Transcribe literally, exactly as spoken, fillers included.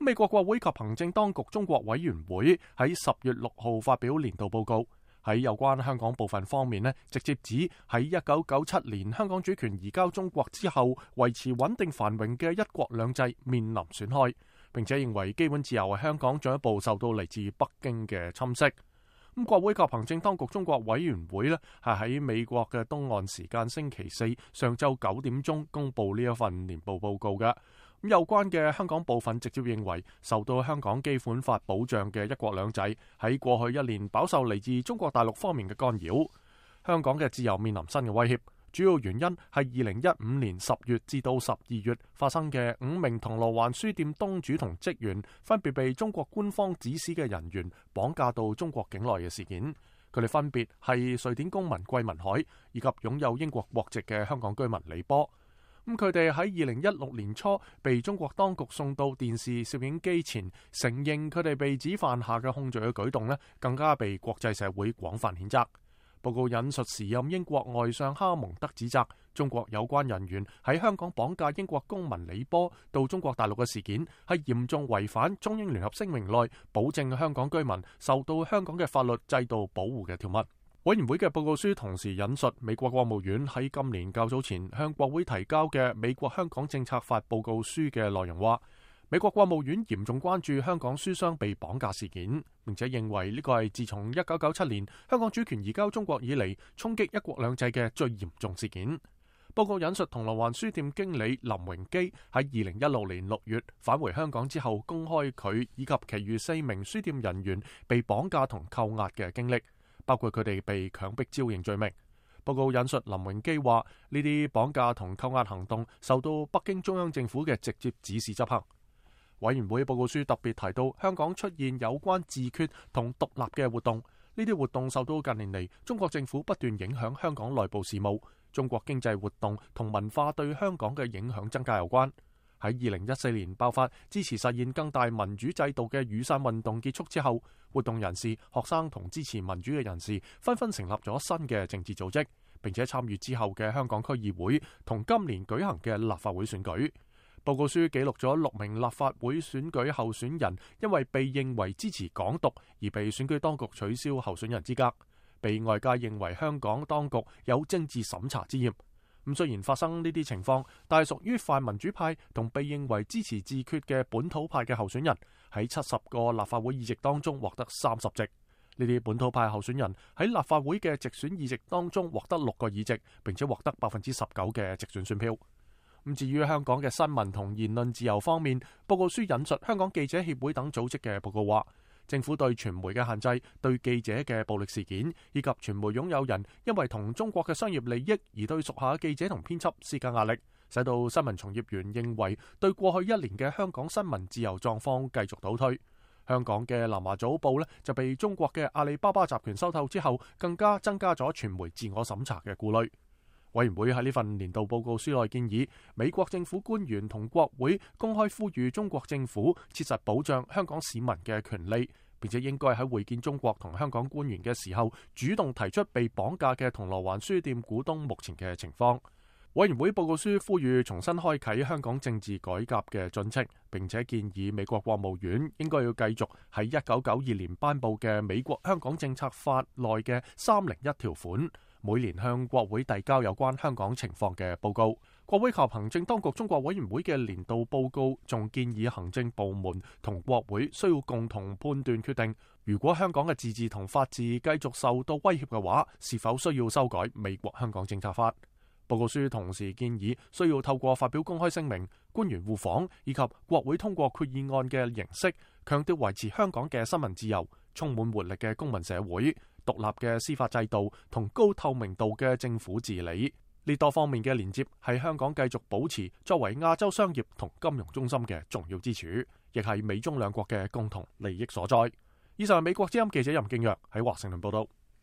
美國國會及行政當局中國委員會喺十月六號發表年度報告，喺有關香港部分方面呢，直接指喺一九九七年香港主權移交中國之後，維持穩定繁榮嘅一國兩制面臨損害，並且認為基本自由喺香港進一步受到嚟自北京嘅侵蝕。咁國會及行政當局中國委員會呢，係喺美國嘅東岸時間星期四上晝九點鐘公布呢一份年度報告嘅。咁有關嘅香港部分直接認為，受到香港基本法保障嘅一國兩制喺過去一年飽受嚟自中國大陸方面嘅干擾，香港嘅自由面臨新嘅威脅。主要原因係二零一五年十月至到十二月發生嘅五名銅鑼灣書店東主同職員分別被中國官方指使嘅人員綁架到中國境內嘅事件。佢哋分別係瑞典公民桂民海以及擁有英國國籍嘅香港居民李波。咁佢哋喺二零一六年初被中國當局送到電視攝影機前，承認佢哋被指犯下嘅控罪嘅舉動呢，更加被國際社會廣泛譴責。報告引述時任英國外相哈蒙德指責中國有關人員喺香港綁架英國公民李波到中國大陸嘅事件係嚴重違反中英聯合聲明內保證香港居民受到香港嘅法律制度保護嘅條文。委員會嘅報告書同時引述美國國務院喺今年較早前向國會提交嘅美國香港政策法報告書嘅內容話，美國國務院嚴重關注香港書商被綁架事件，並且認為呢個係自從一九九七年香港主權移交中國以嚟衝擊一國兩制嘅最嚴重事件。報告引述銅鑼灣書店經理林榮基喺二零一六年六月返回香港之後，公開佢以及其餘四名書店人員被綁架同扣押嘅經歷，包括佢哋被強迫招認罪名。報告引述林榮基話，呢啲綁架同扣押行動受到北京中央政府嘅直接指示執行。委員會報告書特別提到，香港出現有關自決同獨立嘅活動，呢啲活動受到近年嚟中國政府不斷影響香港內部事務、中國經濟活動同文化對香港嘅影響增加有關。喺二零一四年爆發支持實現更大民主制度嘅雨傘運動結束之後，活動人士、學生同支持民主嘅人士紛紛成立咗新嘅政治組織，並且參與之後嘅香港區議會同今年舉行嘅立法會選舉。報告書記錄咗六名立法會選舉候選人因為被認為支持港獨而被選舉當局取消候選人資格，被外界認為香港當局有政治審查之嫌。咁雖然發生呢啲情況，但係屬於泛民主派同被認為支持自決嘅本土派嘅候選人喺七十個立法會議席當中獲得三十席。呢啲本土派候選人喺立法會嘅直選議席當中獲得六個議席，並且獲得百分之十九嘅直選選票。咁至於香港嘅新聞同言論自由方面，報告書引述香港記者協會等組織嘅報告話，政府對傳媒嘅限制、對記者嘅暴力事件，以及傳媒擁有人因為同中國嘅商業利益而對屬下記者同編輯施加壓力，使到新聞從業員認為對過去一年嘅香港新聞自由狀況繼續倒退。香港嘅南華早報呢就被中國嘅阿里巴巴集團收購之後，更加增加咗傳媒自我審查嘅顧慮。委員會喺呢份年度報告書內建議，美國政府官員同國會公開呼籲中國政府切實保障香港市民嘅權利，並且應該喺會見中國同香港官員嘅時候，主動提出被綁架嘅銅鑼灣書店股東目前嘅情況。委員會報告書呼籲重新開啟香港政治改革嘅進程，並且建議美國國務院應該要繼續喺一九九二年頒布嘅美國香港政策法內嘅三零一條款，每年向國會遞交有關香港情況嘅報告。國會及行政當局中國委員會嘅年度報告仲建議行政部門同國會需要共同判斷決定，如果香港嘅自治同法治繼續受到威脅嘅話，是否需要修改美國香港政策法。報告書同時建議需要透過發表公開聲明、官員互訪以及國會通過決議案嘅形式，強調維持香港嘅新聞自由、充滿活力嘅公民社會、獨立嘅司法制度同高透明度嘅政府治理。呢多方面嘅連接係香港繼續保持作為亞洲商業同金融中心嘅重要支柱，亦係美中兩國嘅共同利益所在。以上係美國之音記者任敬若喺華盛頓報道。